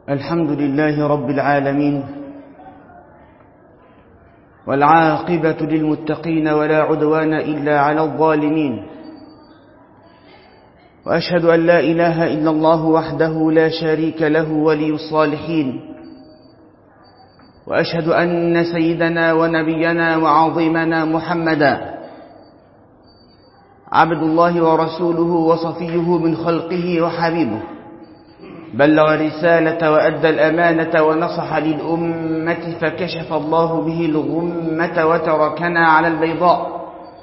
الحمد لله رب العالمين، والعاقبة للمتقين ولا عدوان إلا على الظالمين، وأشهد أن لا إله إلا الله وحده لا شريك له ولي الصالحين، وأشهد أن سيدنا ونبينا وعظيمنا محمدا عبد الله ورسوله وصفيه من خلقه وحبيبه، بلغ الرسالة وأدى الأمانة ونصح للأمة فكشف الله به الغمة وتركنا على البيضاء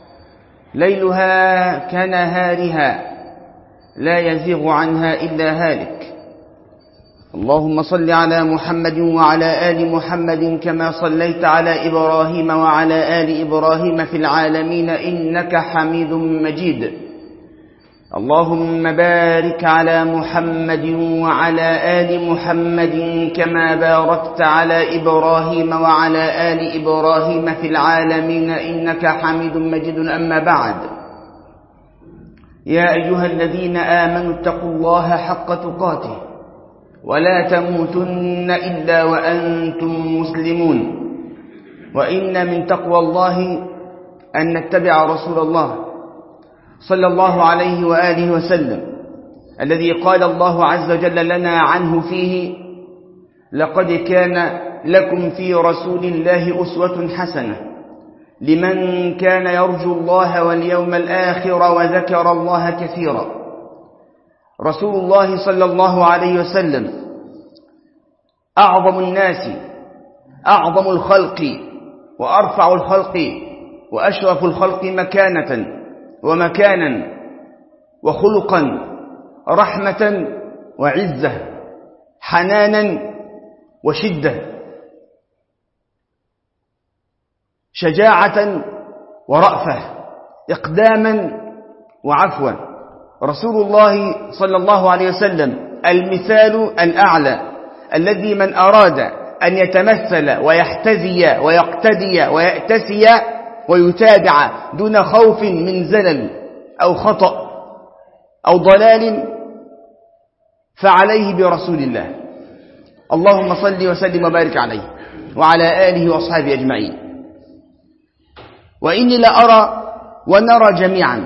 ليلها كنهارها لا يزيغ عنها إلا هالك. اللهم صل على محمد وعلى آل محمد كما صليت على إبراهيم وعلى آل إبراهيم في العالمين إنك حميد مجيد. اللهم بارك على محمد وعلى آل محمد كما باركت على إبراهيم وعلى آل إبراهيم في العالمين إنك حميد مجيد. أما بعد، يا أيها الذين آمنوا اتقوا الله حق تقاته ولا تموتن إلا وأنتم مسلمون. وإن من تقوى الله أن نتبع رسول الله صلى الله عليه وآله وسلم الذي قال الله عز وجل لنا عنه فيه: لقد كان لكم في رسول الله أسوة حسنة لمن كان يرجو الله واليوم الآخر وذكر الله كثيرا. رسول الله صلى الله عليه وسلم أعظم الناس، أعظم الخلق، وأرفع الخلق، وأشرف الخلق مكانة ومكانا وخلقا، رحمة وعزة، حنانا وشدة، شجاعة ورأفة، إقداما وعفوا. رسول الله صلى الله عليه وسلم المثال الأعلى الذي من أراد أن يتمثل ويحتذي ويقتدي ويأتسي ويتابع دون خوف من زلل أو خطأ أو ضلال فعليه برسول الله. اللهم صل وسلم وبارك عليه وعلى آله وأصحابه أجمعين. وإني لأرى ونرى جميعا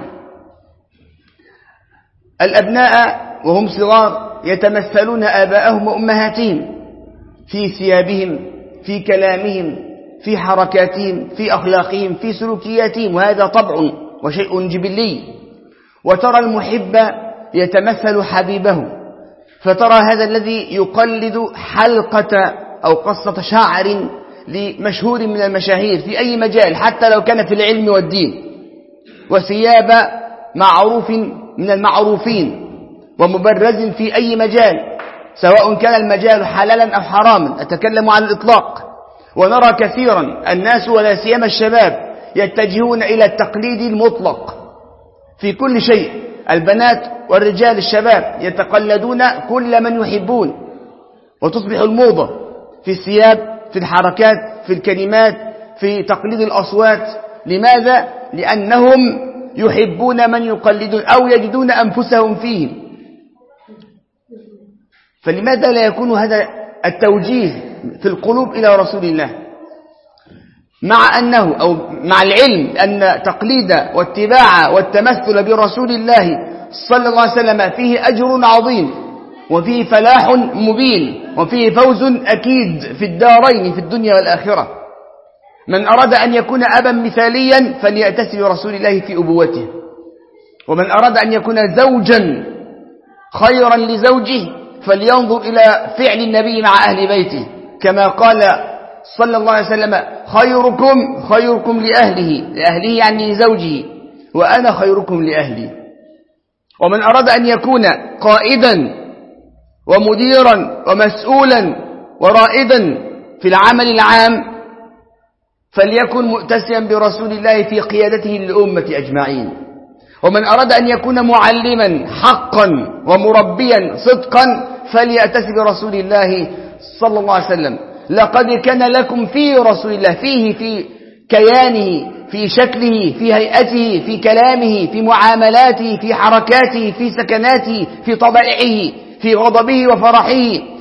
الأبناء وهم صغار يتمثلون آباءهم وأمهاتهم في ثيابهم، في كلامهم، في حركاتهم، في أخلاقهم، في سلوكياتهم، وهذا طبع وشيء جبلي. وترى المحب يتمثل حبيبه، فترى هذا الذي يقلد حلقة أو قصة شعر لمشهور من المشاهير في أي مجال حتى لو كان في العلم والدين، وثياب معروف من المعروفين ومبرز في أي مجال سواء كان المجال حلالا أو حراما، أتكلم على الإطلاق. ونرى كثيرا الناس ولا سيما الشباب يتجهون إلى التقليد المطلق في كل شيء. البنات والرجال الشباب يتقلدون كل من يحبون، وتصبح الموضة في الثياب، في الحركات، في الكلمات، في تقليد الأصوات. لماذا؟ لأنهم يحبون من يقلدون أو يجدون أنفسهم فيه. فلماذا لا يكون هذا التوجيه في القلوب إلى رسول الله، مع أنه أو مع العلم أن تقليد واتباع والتمثل برسول الله صلى الله عليه وسلم فيه أجر عظيم، وفيه فلاح مبين، وفيه فوز أكيد في الدارين في الدنيا والآخرة. من أراد أن يكون أبا مثاليا فليأتس برسول الله في أبوته، ومن أراد أن يكون زوجا خيرا لزوجه فلينظر إلى فعل النبي مع أهل بيته، كما قال صلى الله عليه وسلم: خيركم لأهله يعني لزوجه، وأنا خيركم لأهلي. ومن أراد أن يكون قائدا ومديرا ومسؤولا ورائدا في العمل العام فليكن مؤتسيا برسول الله في قيادته للأمة أجمعين. ومن أراد أن يكون معلما حقا ومربيا صدقا فليأتس برسول الله صلى الله عليه وسلم. لقد كان لكم في رسول الله، فيه في كيانه، في شكله، في هيئته، في كلامه، في معاملاته، في حركاته، في سكناته، في طبائعه، في غضبه وفرحه،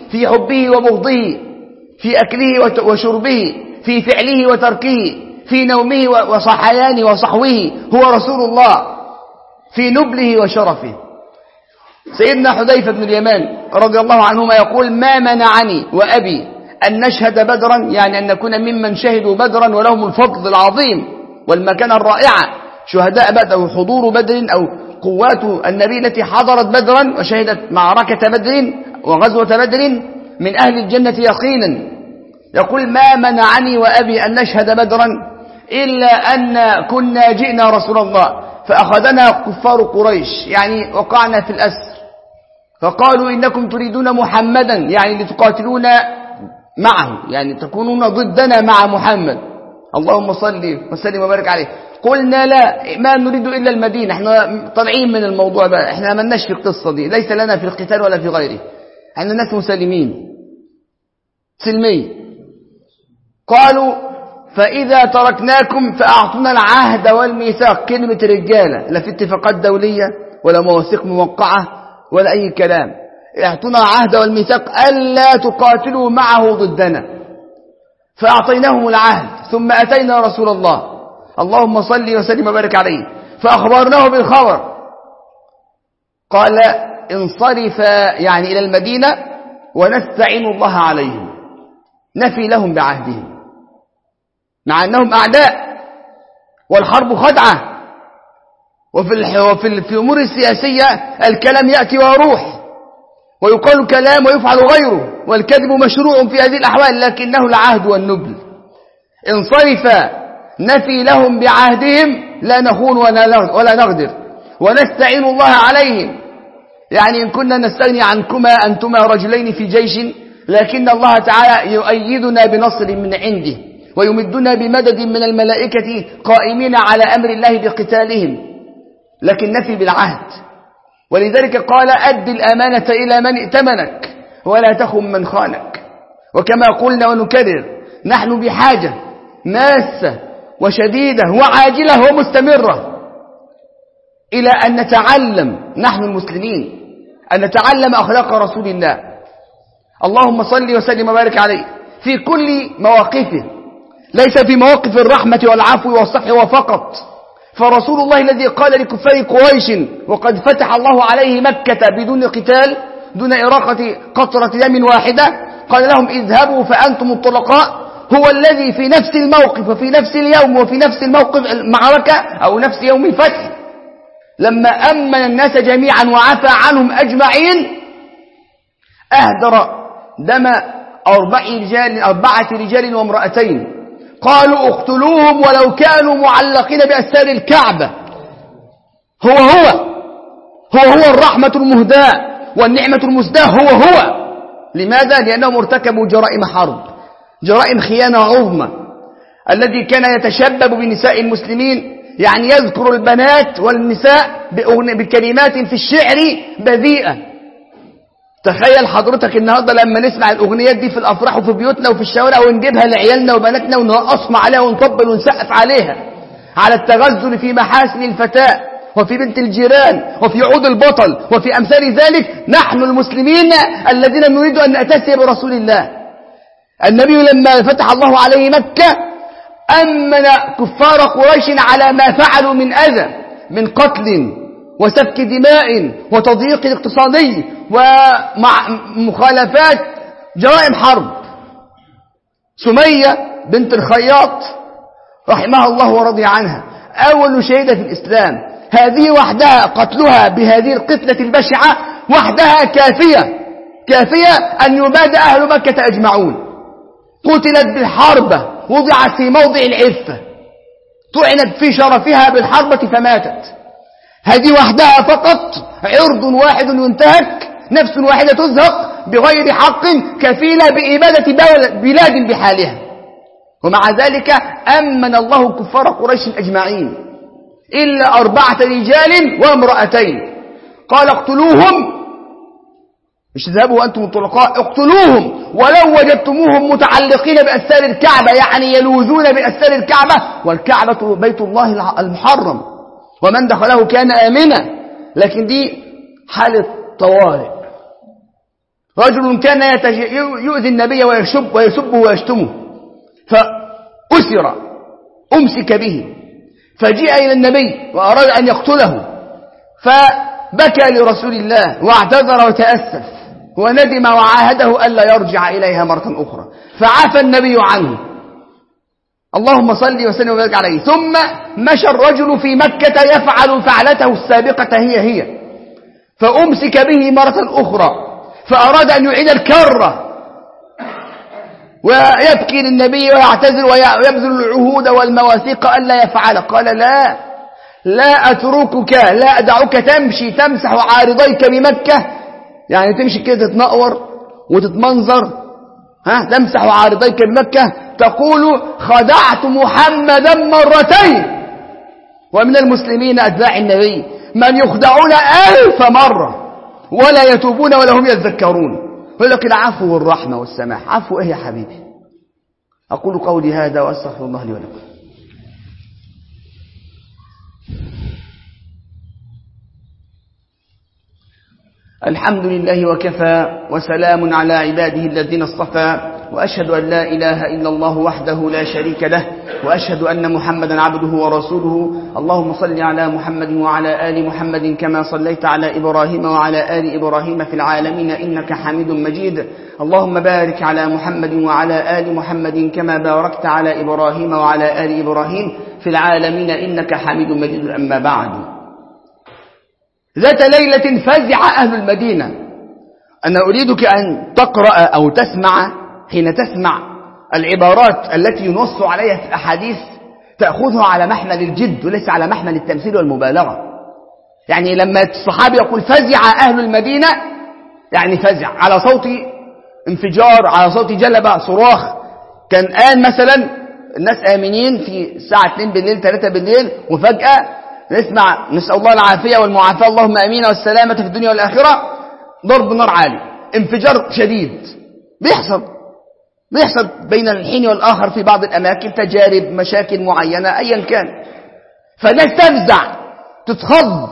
في حبه وبغضه، في أكله وشربه، في فعله وتركه، في نومه وصحيانه وصحوه، هو رسول الله في نبله وشرفه. سيدنا حذيفة بن اليمان رضي الله عنهما يقول: ما منعني وأبي أن نشهد بدرا، يعني أن نكون ممن شهدوا بدرا ولهم الفضل العظيم والمكانة الرائعة، شهداء بدر وحضور بدر أو قوات النبي التي حضرت بدرا وشهدت معركة بدر وغزوة بدر من أهل الجنة يقينا. يقول: ما منعني وأبي أن نشهد بدرا إلا أن كنا جئنا رسول الله فأخذنا كفار قريش، يعني وقعنا في الأسر، فقالوا: إنكم تريدون محمدا، يعني لتقاتلون معه، يعني تكونون ضدنا مع محمد، اللهم صل وسلم وبارك عليه. قلنا: لا، ما نريد إلا المدينة، احنا طالعين من الموضوع بقى، احنا ما لناش في القصة دي، ليس لنا في القتال ولا في غيره، احنا ناس مسالمين سلمي. قالوا: فإذا تركناكم فأعطونا العهد والميثاق، كلمة رجالة، لا في اتفاقات دولية ولا مواثيق موقعة ولا أي كلام، اعطونا العهد والميثاق ألا تقاتلوا معه ضدنا. فأعطيناهم العهد، ثم أتينا رسول الله اللهم صل وسلم وبارك عليه فأخبرناه بالخبر. قال: انصرف يعني إلى المدينة ونستعين الله عليهم، نفي لهم بعهدهم، مع أنهم أعداء والحرب خدعة، وفي الأمور السياسية الكلام يأتي ويروح، ويقال كلام ويفعل غيره، والكذب مشروع في هذه الأحوال، لكنه العهد والنبل. انصرف، نفي لهم بعهدهم، لا نخون ولا نغدر، ونستعين الله عليهم، يعني إن كنا نستغني عنكما أنتما رجلين في جيش، لكن الله تعالى يؤيدنا بنصر من عنده، ويمدنا بمدد من الملائكة قائمين على أمر الله بقتالهم، لكن نفي بالعهد. ولذلك قال: أد الأمانة إلى من ائتمنك ولا تخن من خانك. وكما قلنا ونكرر، نحن بحاجة ماسة وشديدة وعاجلة ومستمرة إلى أن نتعلم نحن المسلمين، أن نتعلم أخلاق رسول الله اللهم صل وسلم وبارك عليه في كل مواقفه، ليس في مواقف الرحمة والعفو والصفح فقط. فرسول الله الذي قال لكفار قريش وقد فتح الله عليه مكة بدون قتال، دون إراقة قطرة دم واحدة، قال لهم: اذهبوا فأنتم الطلقاء، هو الذي في نفس الموقف وفي نفس اليوم وفي نفس الموقف المعركة أو نفس يوم الفتح، لما أمن الناس جميعا وعفى عنهم أجمعين، أهدر دم 4 رجال وامرأتين، قالوا: اقتلوهم ولو كانوا معلقين بأستار الكعبة. هو الرحمة المهداة والنعمة المسداة، هو. لماذا؟ لأنهم ارتكبوا جرائم حرب، جرائم خيانة عظمى. الذي كان يتشبب بنساء المسلمين، يعني يذكر البنات والنساء بكلمات في الشعر بذيئة. تخيل حضرتك النهاردة لما نسمع الأغنيات دي في الأفراح وفي بيوتنا وفي الشوارع، ونجيبها لعيالنا وبناتنا ونرقصنا عليها ونطبل ونسقف عليها، على التغزل في محاسن الفتاة وفي بنت الجيران وفي عود البطل وفي أمثال ذلك. نحن المسلمين الذين نريد أن نأتسي برسول الله. النبي لما فتح الله عليه مكة أمن كفار قريش على ما فعلوا من أذى، من قتل وسفك دماء وتضييق اقتصادي ومخالفات جرائم حرب. سمية بنت الخياط رحمها الله ورضي عنها، أول شهيدة في الإسلام، هذه وحدها قتلها بهذه القتلة البشعة وحدها كافية أن يباد أهل مكة أجمعون. قتلت بالحربة، وضعت في موضع العفة، طعنت في شرفها بالحربة فماتت. هذه وحدها فقط عرض واحد ينتهك، نفس واحدة تزهق بغير حق، كفيلة بإبادة بلاد بحالها. ومع ذلك أمن الله كفار قريش أجمعين إلا 4 رجال وامرأتين. قال: اقتلوهم، مش اذهبوا وأنتم الطلقاء، اقتلوهم ولو وجدتموهم متعلقين بأستار الكعبة، يعني يلوذون بأستار الكعبة، والكعبة بيت الله المحرم ومن دخله كان آمنا. لكن دي حالة طوارئ، رجل كان يؤذي النبي ويسبه ويشتمه، فأسر أمسك به، فجيء إلى النبي وأراد أن يقتله، فبكى لرسول الله واعتذر وتأسف وندم وعاهده ألا يرجع إليها مرة أخرى، فعفى النبي عنه. اللهم صل وسلم وبارك عليه. ثم مشى الرجل في مكة يفعل فعلته السابقة هي، فأمسك به مرة أخرى، فأراد أن يعيد الكرة ويبكي للنبي ويعتذر ويبذل العهود والمواثيق ألا يفعل. قال لا أتركك، لا أدعك تمشي تمسح عارضيك بمكة، يعني تمشي كده تتنقور وتتمنظر، تمسح عارضيك بمكة تقول خدعت محمدا مرتين. ومن المسلمين أتباع النبي من يخدعون 1000 مرة ولا يتوبون ولا هم يذكرون. يقول لك العفو والرحمة والسماح. عفو إيه يا حبيبي؟ أقول قولي هذا وأستغفر الله لي ولكم. الحمد لله وكفى وسلام على عباده الذين اصطفى، وأشهد أن لا إله إلا الله وحده لا شريك له، وأشهد أن محمدا عبده ورسوله. اللهم صل على محمد وعلى آل محمد كما صليت على إبراهيم وعلى آل إبراهيم في العالمين إنك حميد مجيد. اللهم بارك على محمد وعلى آل محمد كما باركت على إبراهيم وعلى آل إبراهيم في العالمين إنك حميد مجيد. أما بعد، ذات ليلة فزع أهل المدينة. أنا أريدك أن تقرأ أو تسمع، حين تسمع العبارات التي ينص عليها في الأحاديث تأخذها على محمل الجد وليس على محمل التمثيل والمبالغة. يعني لما الصحابي يقول فزع أهل المدينة، يعني فزع على صوت انفجار، على صوت جلبة، صراخ. كان آن مثلا الناس آمنين في الساعة 2 بالليل 3 بالليل، وفجأة نسمع نسأل الله العافية والمعافاة اللهم أمين والسلامة في الدنيا والآخرة، ضرب نار عالي، انفجار شديد بيحصل بين الحين والآخر في بعض الأماكن، تجارب، مشاكل معينة أيا كان، فالناس تفزع تتخض.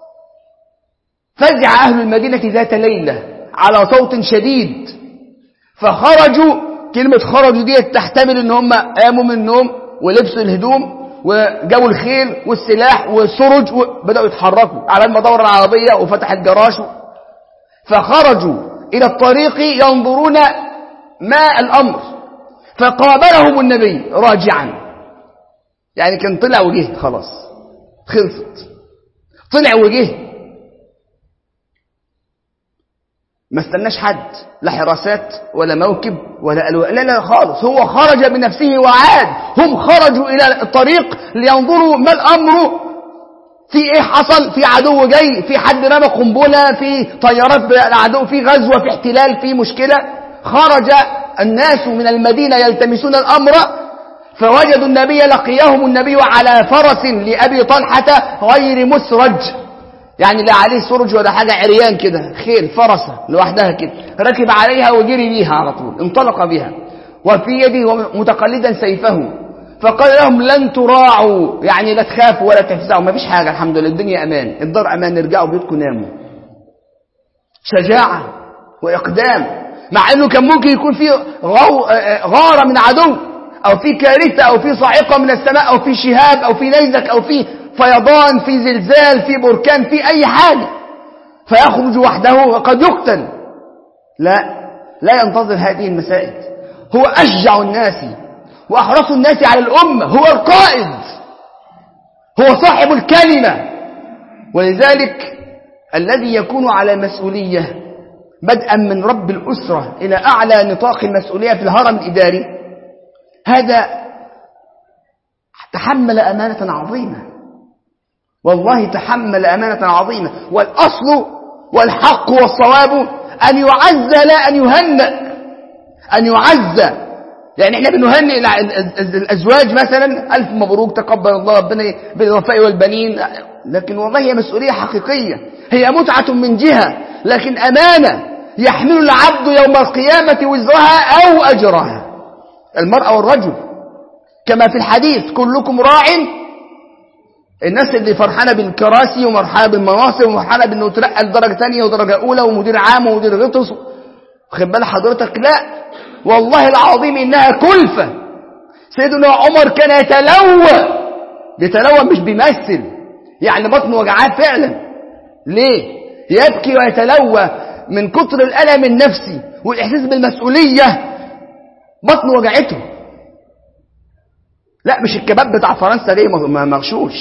فزع أهل المدينة ذات ليلة على صوت شديد، فخرجوا. كلمة خرجوا دي تحتمل ان هم قاموا من النوم ولبسوا الهدوم وجابوا الخيل والسلاح والسرج وبدأوا يتحركوا على المدور العربية وفتح الجراش، فخرجوا إلى الطريق ينظرون ما الأمر، فقابلهم النبي راجعا. يعني كان طلع وجه، خلاص خلصت، طلع وجه، ما استناش حد، لا حراسات ولا موكب ولا ألواء، لا خالص، هو خرج بنفسه وعاد. هم خرجوا إلى الطريق لينظروا ما الأمر، في إيه حصل، في عدو جاي، في حد رمى قنبلة، في طيارات العدو، في غزوة، في احتلال، في مشكلة. خرج الناس من المدينة يلتمسون الأمر، فوجدوا النبي، لقيهم النبي على فرس لأبي طلحة غير مسرج، يعني لا عليه سرج ولا حاجة، عريان كده، خيل فرسة لوحدها كده، ركب عليها وجري بيها على طول، انطلق بها، وفي يده متقلدا سيفه. فقال لهم لن تراعوا، يعني لا تخافوا ولا تفزعوا، ما فيش حاجة، الحمد لله، الدنيا أمان، الدار أمان، ارجعوا بيوتكم ناموا. شجاعة وإقدام، مع أنه كان ممكن يكون فيه غارة من عدو، أو في كارثة، أو في صاعقة من السماء، أو في شهاب، أو في نيزك، أو في فيضان، في زلزال، في بركان، في أي حاجة، فيخرج وحده وقد يقتل. لا ينتظر هذه المسائل. هو أشجع الناس وأحرص الناس على الأمة، هو القائد، هو صاحب الكلمة. ولذلك الذي يكون على مسؤولية بدءا من رب الأسرة إلى أعلى نطاق المسؤولية في الهرم الإداري، هذا تحمل أمانة عظيمة، والله تحمل أمانة عظيمة. والأصل والحق والصواب أن يعز لا أن يهنأ، أن يعز. يعني احنا بنهنئ الأزواج مثلا، ألف مبروك، تقبل الله ربنا بالوفاء والبنين، لكن والله هي مسؤولية حقيقية، هي متعة من جهة، لكن أمانة يحمل العبد يوم القيامة وزرها أو أجرها، المرأة والرجل، كما في الحديث كلكم راع. الناس اللي فرحانة بالكراسي ومرحانة بالمناصب ومرحانة بأنه ترقى لدرجة ثانية ودرجة أولى ومدير عام ومدير غطس، واخد بال حضرتك؟ لا والله العظيم إنها كلفة. سيدنا عمر كان بيتلوى مش بيمثل، يعني بطنه وجعاه فعلا. ليه؟ يبكي ويتلوى من كتر الألم النفسي والإحساس بالمسؤولية، بطنه وجعته. لا مش الكباب بتاع فرنسا ليه مغشوش،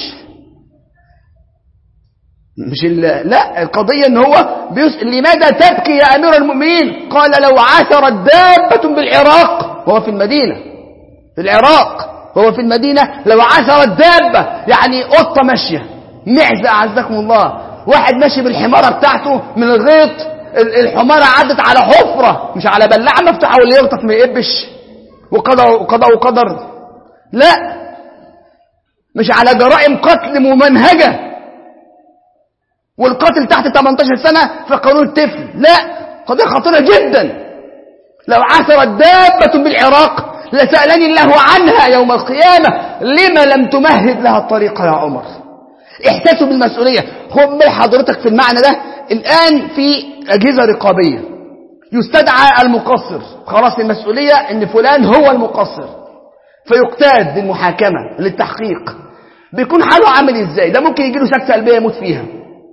مش لا القضية ان هو لماذا تبكي يا أمير المؤمنين؟ قال لو عثرت دابة بالعراق وهو في المدينة، في العراق وهو في المدينة، لو عثرت دابة يعني قطة ماشية، معزة أعزكم الله، واحد ماشي بالحمارة بتاعته من الغيط، الحمارة عدت على حفرة مش على بلاعة مفتوحة واللي يغطف ما يقبش، وقدر لا، مش على جرائم قتل ممنهجة والقاتل تحت 18 سنة في قانون الطفل، لا، قضية خطيرة جدا. لو عثرت دابة بالعراق لسألني الله عنها يوم القيامة لما لم تمهد لها الطريقة يا عمر. إحساسه بالمسؤولية. خد بال حضرتك في المعنى ده، الآن في أجهزة رقابية يستدعى المقصر، خلاص المسؤولية إن فلان هو المقصر، فيقتاد للمحاكمة للتحقيق. بيكون حاله عامل إزاي؟ ده ممكن يجيله سكتة قلبية يموت فيها،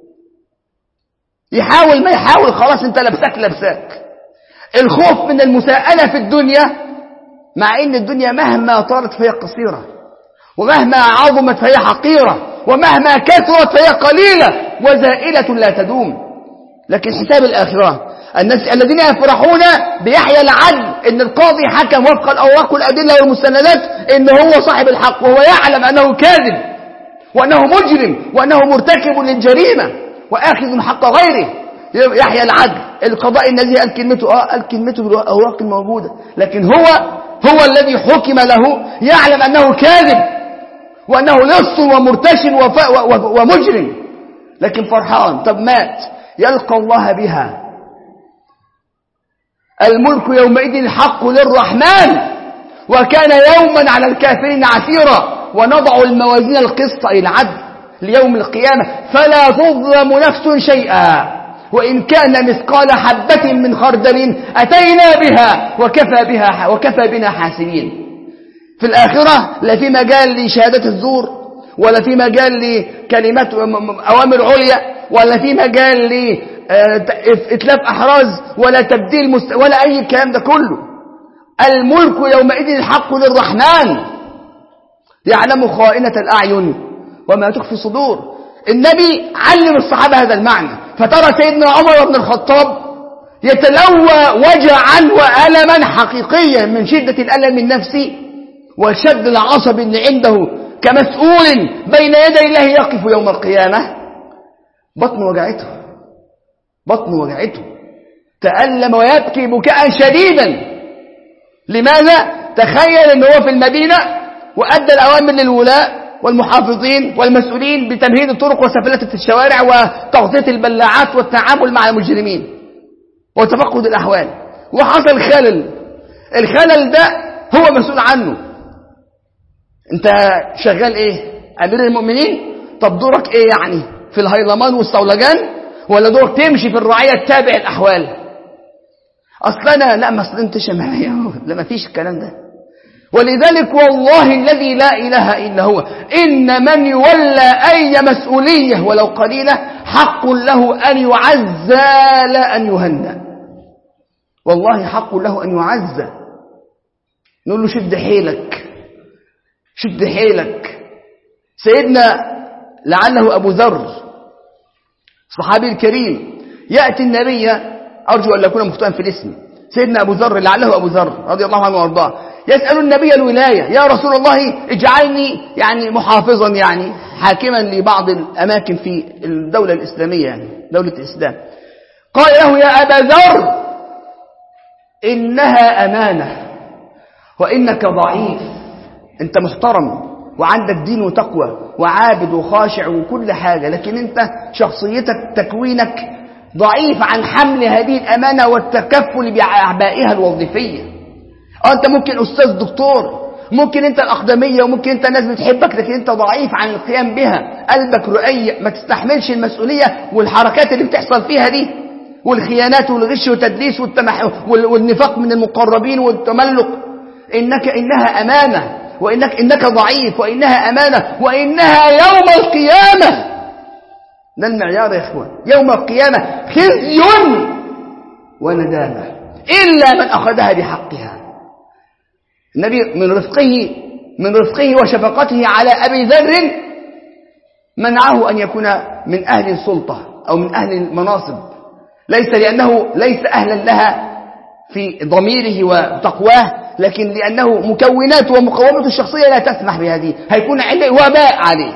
يحاول ما يحاول خلاص انت لبسك. الخوف من المساءلة في الدنيا، مع ان الدنيا مهما طالت فهي قصيرة، ومهما عظمت فهي حقيرة، ومهما كثرت فهي قليلة وزائلة لا تدوم. لكن حساب الآخرة، الناس الذين يفرحون بيحيى العدل، ان القاضي حكم وفق الأوراق والأدلة والمستندات ان هو صاحب الحق، وهو يعلم أنه كاذب وأنه مجرم وأنه مرتكب للجريمة وآخذ حق غيره. يحيى العدل، القضاء الذي قال كلمته قال كلمته بالأوراق الموجودة، لكن هو الذي حكم له يعلم أنه كاذب وأنه لص ومرتشن ومجرم، لكن فرحان. طب مات، يلقى الله بها. الملك يومئذ الحق للرحمن وكان يوما على الكافرين عسيرا. ونضع الموازين القسط أي العدل ليوم القيامة فلا تظلم نفس شيئا وإن كان مثقال حبة من خردل أتينا بها وكفى بنا حاسبين. في الآخرة لا في مجال لشهادة الزور، ولا في مجال لكلمات أوامر عليا، ولا في مجال لإتلاف أحراز، ولا تبديل ولا أي الكلام ده كله. الملك يومئذ الحق للرحمن يعلم خائنة الأعين وما تخفي الصدور. النبي علم الصحابة هذا المعنى، فترى سيدنا عمر بن الخطاب يتلوى وجعا وألما حقيقيا من شدة الألم النفسي وشد العصب اللي عنده كمسؤول بين يدي الله يقف يوم القيامة. بطن وجعته تألم ويبكي بكاء شديدا. لماذا؟ تخيل أنه هو في المدينة وأدى الأوامر للولاء والمحافظين والمسؤولين بتمهيد الطرق وسفلتة الشوارع وتغطية البلاعات والتعامل مع المجرمين وتفقد الأحوال، وحصل الخلل ده هو مسؤول عنه. انت شغال ايه؟ أمير المؤمنين؟ طب دورك ايه يعني؟ في الهيلمان والصولجان؟ ولا دورك تمشي في الرعية التابع الأحوال؟ أصلنا لا ما أصلنتش معايا، لا ما فيش الكلام ده. ولذلك والله الذي لا إله إلا هو إن من يولى أي مسؤولية ولو قليلة حق له أن يعزى لا أن يهنى. والله حق له أن يعزى. نقول له شد حيلك. سيدنا لعله أبو ذر صحابي الكريم يأتي النبي، أرجو أن لا أكون مخطئا في الاسم، سيدنا أبو ذر لعله أبو ذر رضي الله عنه وارضاه، يسأل النبي الولاية: يا رسول الله اجعلني يعني محافظا، يعني حاكما لبعض الأماكن في الدولة الإسلامية، يعني دولة الإسلام. قال له: يا أبا ذر إنها أمانة وإنك ضعيف، أنت محترم وعندك دين وتقوى وعابد وخاشع وكل حاجة، لكن أنت شخصيتك تكوينك ضعيف عن حمل هذه الأمانة والتكفل بأعبائها الوظيفية. أنت ممكن أستاذ دكتور، ممكن أنت الأقدمية، وممكن أنت الناس بتحبك، لكن أنت ضعيف عن القيام بها، قلبك رقيق، ما تستحملش المسؤولية والحركات اللي بتحصل فيها دي. والخيانات والغش والتدليس والنفاق من المقربين والتملق. إنها أمانة، إنك ضعيف، وإنها أمانة، وإنها يوم القيامة. ده المعيار يا إخوان، يوم القيامة خزي وندامة إلا من أخذها بحقها. النبي من رفقه وشفقته على أبي ذر منعه أن يكون من أهل السلطة أو من أهل المناصب، ليس لأنه ليس أهلا لها في ضميره وتقواه، لكن لأنه مكونات ومقومات الشخصية لا تسمح بهذه، هيكون وباء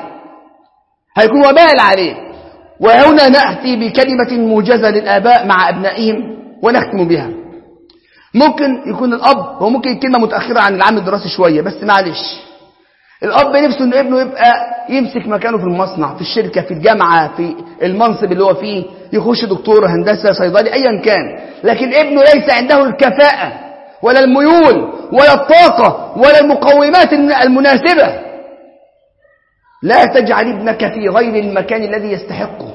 عليه. وهنا نأتي بكلمة موجزة للآباء مع أبنائهم ونختم بها. ممكن يكون الأب، وممكن كلمة متأخرة عن العام الدراسي شوية بس معلش، الأب نفسه أن ابنه يبقى يمسك مكانه في المصنع، في الشركة، في الجامعة، في المنصب اللي هو فيه، يخش دكتور، هندسة، صيدلي، أيا كان، لكن ابنه ليس عنده الكفاءة ولا الميول ولا الطاقة ولا المقومات المناسبة. لا تجعل ابنك في غير المكان الذي يستحقه.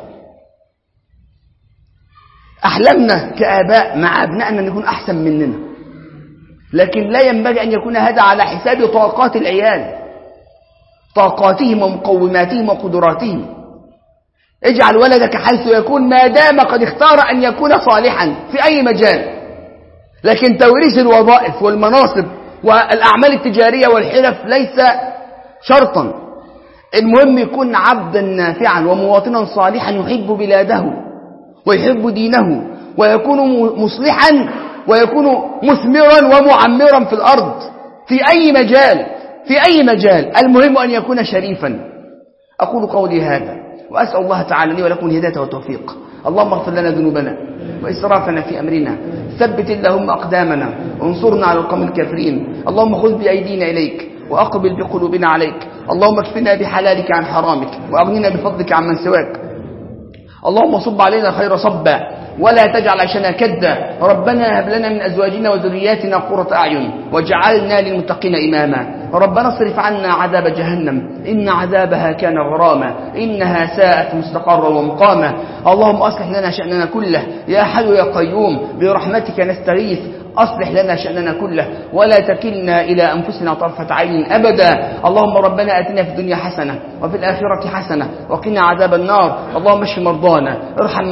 أحلمنا كآباء مع أبنائنا أن يكون أحسن مننا، لكن لا ينبغي أن يكون هذا على حساب طاقات العيال، طاقاتهم ومقوماتهم وقدراتهم. اجعل ولدك حيث يكون ما دام قد اختار أن يكون صالحا في أي مجال، لكن توريث الوظائف والمناصب والأعمال التجارية والحرف ليس شرطا. المهم يكون عبدا نافعا ومواطنا صالحا يحب بلاده ويحب دينه، ويكون مصلحا ويكون مثمرا ومعمرا في الأرض في أي مجال. المهم أن يكون شريفا. أقول قولي هذا وأسأل الله تعالى لي ولكم الهداية والتوفيق. اللهم اغفر لنا ذنوبنا وإسرافنا في أمرنا، ثبت اللهم أقدامنا وانصرنا على القوم الكافرين. اللهم خذ بأيدينا إليك وأقبل بقلوبنا عليك. اللهم اكفنا بحلالك عن حرامك وأغننا بفضلك عن من سواك. اللهم صب علينا خير صبا ولا تجعل عيشنا كدا. ربنا هب لنا من أزواجنا وذرياتنا قرة أعين واجعلنا للمتقين إماما. ربنا اصرف عنا عذاب جهنم إن عذابها كان غراما إنها ساءت مستقرا ومقاما. اللهم أصلح لنا شأننا كله يا حي يا قيوم برحمتك نستغيث. أصلح لنا شأننا كله ولا تكلنا إلى أنفسنا طرفة عين أبدا. اللهم ربنا آتنا في الدنيا حسنة وفي الآخرة حسنة وقنا عذاب النار. اللهم اشف مرضانا، ارحم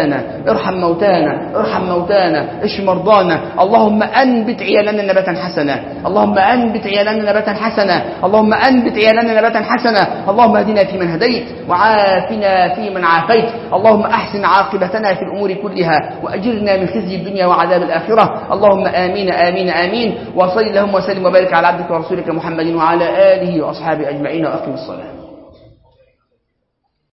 موتانا، اشف مرضانا. اللهم أنبت عيالنا نباتا حسنا. اللهم اهدنا فيمن هديت وعافنا فيمن عافيت. اللهم أحسن عاقبتنا في الأمور كلها وأجرنا من خزي الدنيا وعذاب الآخرة. اللهم آمين. وصل اللهم وسلم وبارك على عبدك ورسولك محمد وعلى آله وأصحابه أجمعين وأقم الصلاة.